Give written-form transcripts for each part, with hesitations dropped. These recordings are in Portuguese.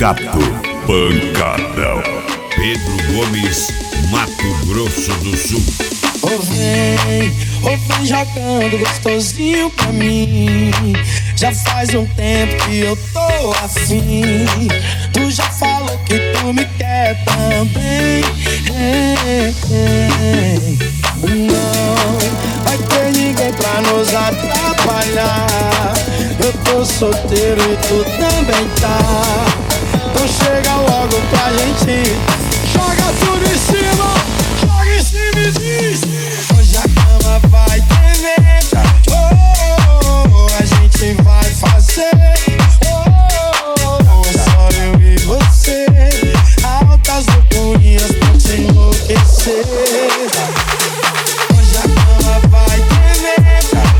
Cato Pancadão. Pedro Gomes, Mato Grosso do Sul. Ô vem jogando gostosinho pra mim. Já faz um tempo que eu tô afim. Tu já falou que tu me quer também. Não vai ter ninguém pra nos atrapalhar. Eu tô solteiro e tu também tá. Então chega logo pra gente. Joga tudo em cima. Joga em cima e diz: hoje a cama vai tremer. A gente vai fazer. Só eu e você. Altas loucurinhas pra te enlouquecer. Hoje a cama vai tremer.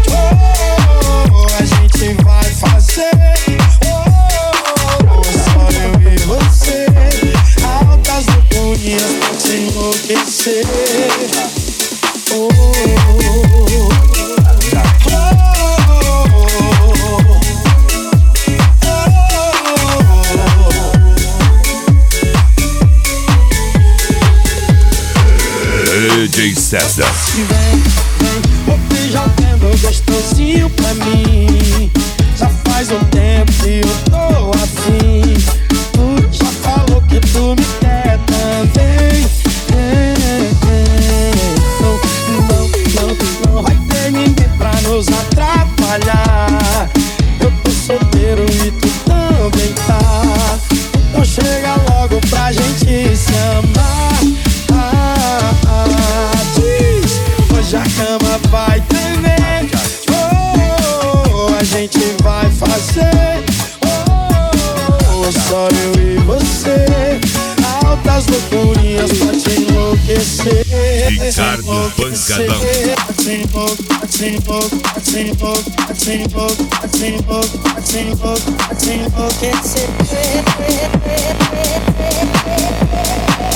A gente vai fazer. Só eu e você. Altas loucurinhas pra te enlouquecer. DJ César. Vem jogando gostosinho pra mim. Já faz um tempo que eu tô afim. Tu já falou que tu me quer também. Não vai ter ninguém pra nos atrapalhar. Eu tô solteiro e tu também tá. Então chega logo pra gente se amar. Diz, hoje a cama vai tremer. A gente vai fazer. Só eu e você. Altas loucurinhas pra te enlouquecer. Ricardo Pancadão. Enlouquecer.